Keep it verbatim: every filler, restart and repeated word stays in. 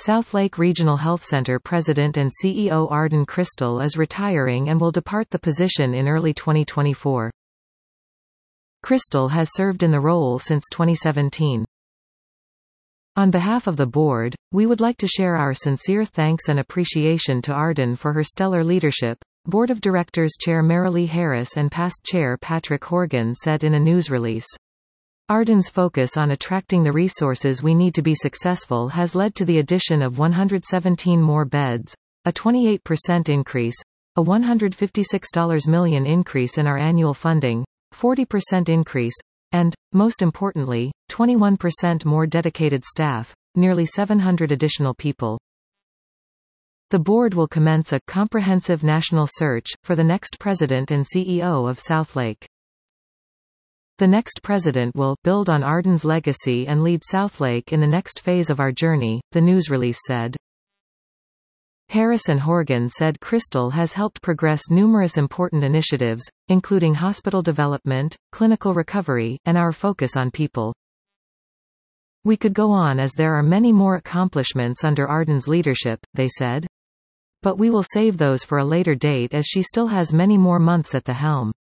Southlake Regional Health Center President and C E O Arden Crystal is retiring and will depart the position in early twenty twenty-four. Crystal has served in the role since twenty seventeen. On behalf of the board, we would like to share our sincere thanks and appreciation to Arden for her stellar leadership, Board of Directors Chair Marilee Harris and past Chair Patrick Horgan said in a news release. Arden's focus on attracting the resources we need to be successful has led to the addition of one hundred seventeen more beds, a twenty-eight percent increase, a one hundred fifty-six million dollars increase in our annual funding, forty percent increase, and, most importantly, twenty-one percent more dedicated staff, nearly seven hundred additional people. The board will commence a comprehensive national search for the next president and C E O of Southlake. The next president will build on Arden's legacy and lead Southlake in the next phase of our journey, the news release said. Harris and Horgan said Crystal has helped progress numerous important initiatives, including hospital development, clinical recovery, and our focus on people. We could go on as there are many more accomplishments under Arden's leadership, they said. But we will save those for a later date as she still has many more months at the helm.